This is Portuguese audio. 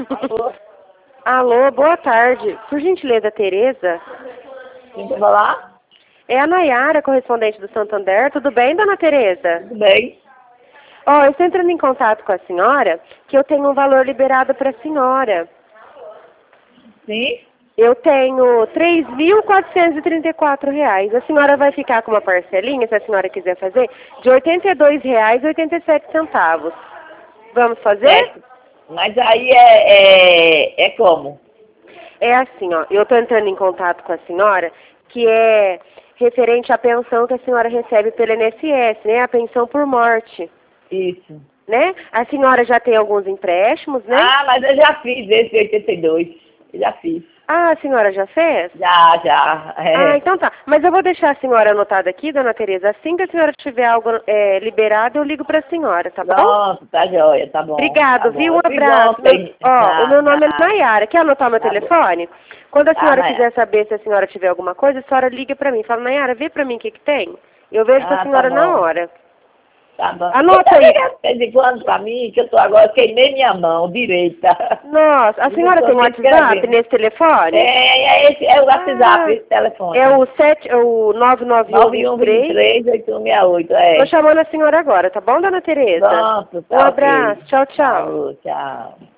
Alô? Alô, boa tarde. Por gentileza, Tereza? Quem quer falar? É a Nayara, correspondente do Santander. Tudo bem, dona Tereza? Tudo bem. Ó, eu estou entrando em contato com a senhora, que eu tenho um valor liberado para a senhora. Sim? Eu tenho R$ 3.434. A senhora vai ficar com uma parcelinha, se a senhora quiser fazer, de R$ 82,87. Vamos fazer? Certo. Mas aí é como? É assim, ó, eu estou entrando em contato com a senhora, que é referente à pensão que a senhora recebe pelo INSS, né? A pensão por morte, Isso. né? A senhora já tem alguns empréstimos, né? Ah, mas eu já fiz esse 82. Eu já fiz. Ah, a senhora já fez? Já. Ah, então tá. Mas eu vou deixar a senhora anotada aqui, dona Tereza. Assim que a senhora tiver algo liberado, eu ligo para a senhora, tá bom? Pronto, tá joia, tá bom. Obrigado, Tá bom. viu? Um Eu fiz abraço. ontem. O meu nome é Nayara. Quer anotar meu Tá bom. telefone? Quando a Tá, senhora Nayara. quiser saber se a senhora tiver alguma coisa, a senhora liga pra mim. Fala, Nayara, vê pra mim o que que tem. Eu vejo com a Tá senhora na bom. hora. Tá bom. Você Anota tá aí. ligando de vez em quando pra mim, que eu tô agora, queimei minha mão direita. Nossa, a E não senhora tô tem WhatsApp escrevendo. nesse telefone? É o WhatsApp, Ah, esse telefone. é o 99123. 9123-8168, Tô chamando a senhora agora, tá bom, dona Tereza? Pronto, Um tá ok. abraço. Tchau, tchau. Falou, tchau.